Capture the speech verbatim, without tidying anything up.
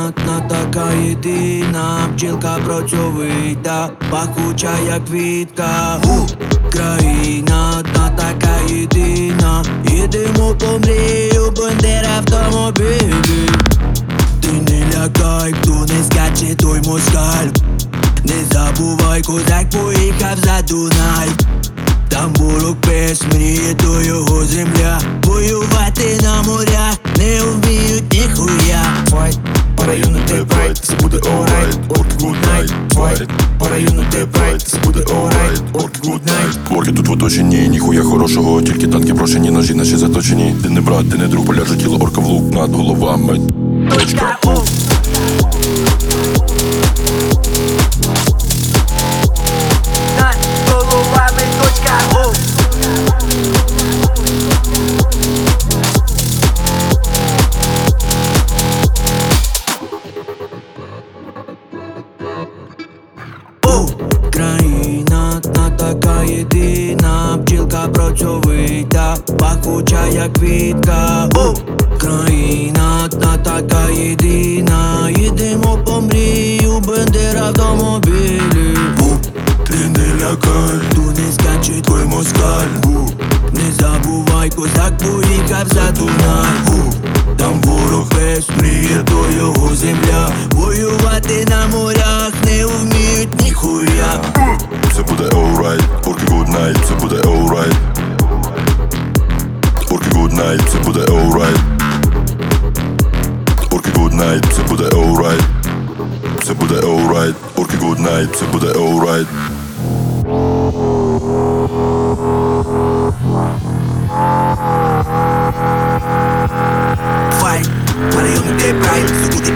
одна така єдина, бджілка працьовита, пахуча як квітка. Україна одна така єдина, їдемо по мрію, бендера автомобілі. Ти не лякай, хто не скаче, той москаль. Не забувай, козак поїхав за Дунай. Там ворог пес мріє, то його земля. Воювати на морях не вміють ніхуя. Файт, по району те прайд, це буде alright, орки good night. Файт, по району те прайд, це буде alright, орки good night. Орки тут в оточенні, ніхуя хорошого, тільки танки брошені, ножі наші заточені. Ти не брат, ти не друг, поляже тіло орка в лук над головами. Точка. Країна одна така єдина, бджілка працьовита, пахуча як квітка. Країна одна така єдина, їдемо по мрію, бендера автомобілі. Ти не лякай, хто не скаче, твой москаль. Не забувай, козак поїхав за Дунай. Там ворог весь мріє, то його земля. Воювати на морях не вміють ніхуя. Це буде alright, орки good night, це буде alright. Орки good night, це буде alright. Орки good night, це буде alright. Це буде alright, орки good night, це буде alright. Fight, по району те прайд, це буде